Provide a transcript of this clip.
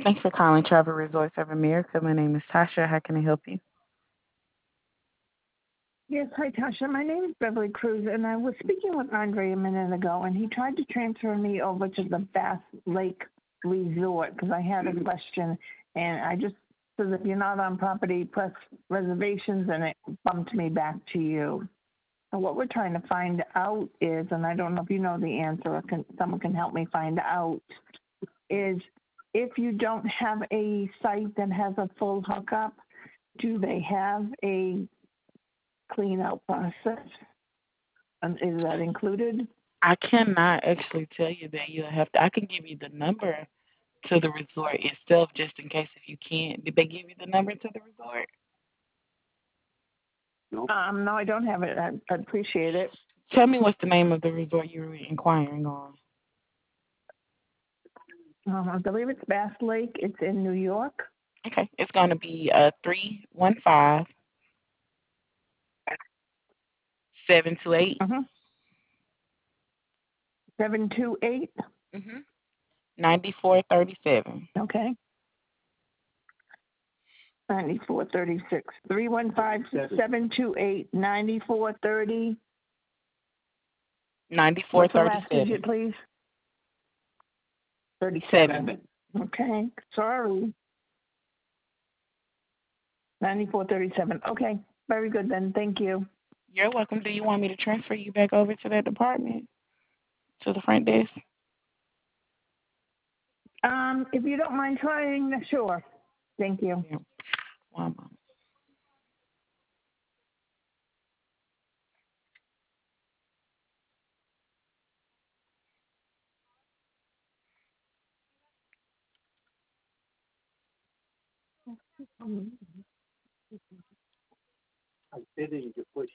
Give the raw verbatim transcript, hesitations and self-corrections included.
Thanks for calling Travel Resorts of America. My name is Tasha. How can I help you? Yes, hi Tasha. My name is Beverly Cruz, and I was speaking with Andre a minute ago, and he tried to transfer me over to the Bass Lake Resort because I had a question, and I just said if you're not on property, press reservations, and it bumped me back to you. So what we're trying to find out is, and I don't know if you know the answer, or can, someone can help me find out, is if you don't have a site that has a full hookup, do they have a clean out process? Um, is that included? I cannot actually tell you that. You'll have to. I can give you the number to the resort itself, just in case if you can't. Did they give you the number to the resort? Um, no, I don't have it. I, I appreciate it. Tell me what's the name of the resort you were inquiring on. Um, I believe it's Bass Lake. It's in New York. Okay, it's going to be uh three one five seven two eight. Uh-huh. seven two eight. Mhm. Ninety four thirty seven. Okay. ninety-four thirty-six. three one five, seven two eight, ninety-four thirty. Ninety four What's the thirty last seven. digit, please? Seven. thirty-seven. Okay. Sorry. ninety-four thirty-seven. Okay. Very good then. Thank you. You're welcome. Do you want me to transfer you back over to that department? To the front desk? Um, if you don't mind trying, sure. Thank you. Yeah. One moment. I did it, you push